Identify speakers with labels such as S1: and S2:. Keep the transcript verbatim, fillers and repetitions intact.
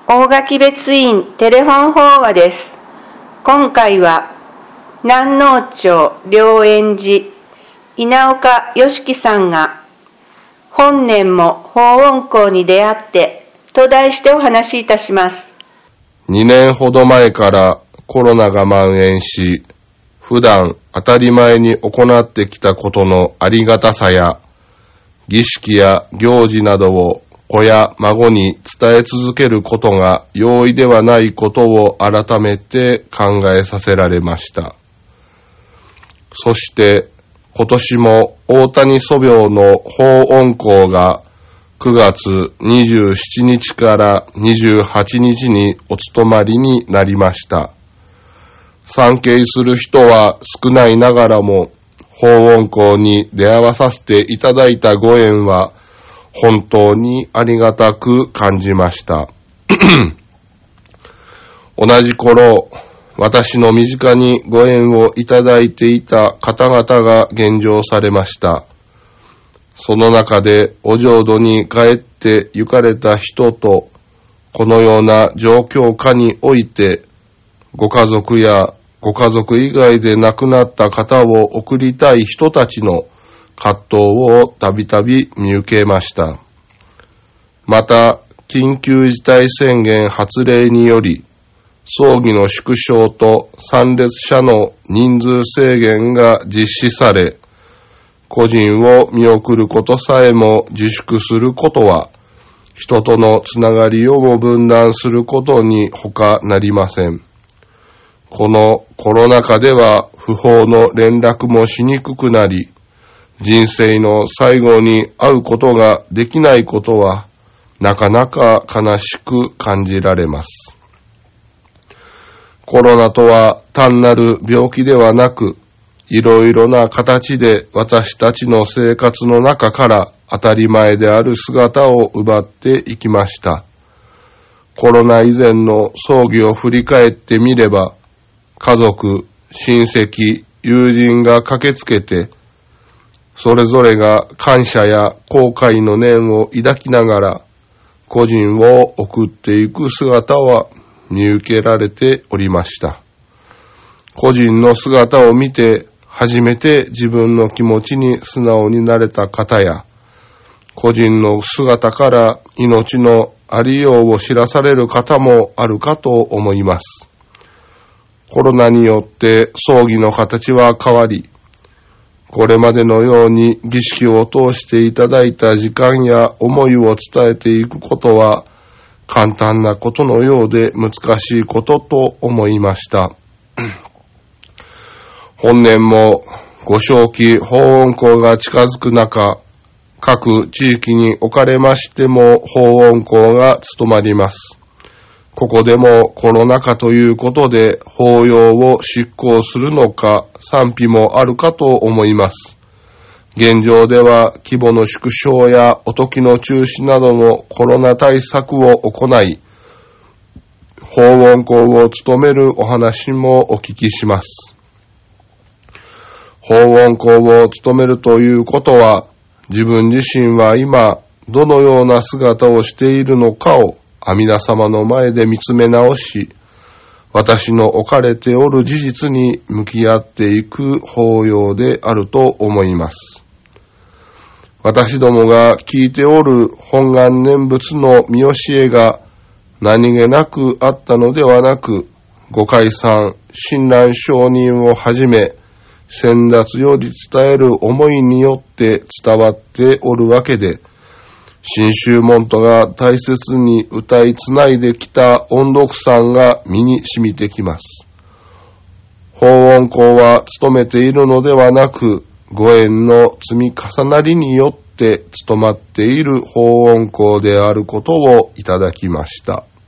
S1: 大垣別院テレフォン法話です。今回は南農町良縁寺稲岡良樹さんが本年も法音校に出会ってと題してお話しいたします。
S2: にねんほど前からコロナが蔓延し、普段当たり前に行ってきたことのありがたさや儀式や行事などを子や孫に伝え続けることが容易ではないことを改めて考えさせられました。そして今年も大谷祖廟の法音校がくがつにじゅうしちにちからにじゅうはちにちにお務まりになりました。参詣する人は少ないながらも法音校に出会わさせていただいたご縁は本当にありがたく感じました。同じ頃、私の身近にご縁をいただいていた方々が現状されました。その中でお浄土に帰って行かれた人と、このような状況下において、ご家族やご家族以外で亡くなった方を送りたい人たちの葛藤をたびたび見受けました。また、緊急事態宣言発令により、葬儀の縮小と参列者の人数制限が実施され、個人を見送ることさえも自粛することは、人とのつながりをも分断することに他なりません。このコロナ禍では不法の連絡もしにくくなり、人生の最後に会うことができないことはなかなか悲しく感じられます。コロナとは単なる病気ではなく、いろいろな形で私たちの生活の中から当たり前である姿を奪っていきました。コロナ以前の葬儀を振り返ってみれば、家族、親戚、友人が駆けつけて、それぞれが感謝や後悔の念を抱きながら、個人を送っていく姿は見受けられておりました。個人の姿を見て、初めて自分の気持ちに素直になれた方や、個人の姿から命のありようを知らされる方もあるかと思います。コロナによって葬儀の形は変わり、これまでのように儀式を通していただいた時間や思いを伝えていくことは簡単なことのようで難しいことと思いました。本年もご正期法音校が近づく中、各地域におかれましても法音校が務まります。ここでもコロナ禍ということで法要を執行するのか賛否もあるかと思います。現状では規模の縮小やおときの中止などのコロナ対策を行い、法音校を務めるお話もお聞きします。法音校を務めるということは、自分自身は今どのような姿をしているのかを阿弥陀様の前で見つめ直し、私の置かれておる事実に向き合っていく法要であると思います。私どもが聞いておる本願念仏の見教えが何気なくあったのではなく、ご解散、親鸞上人をはじめ、先達より伝える思いによって伝わっておるわけで、真宗門徒が大切に歌いつないできた音読さが身に染みてきます。法音校は務めているのではなく、ご縁の積み重なりによって務まっている法音校であることをいただきました。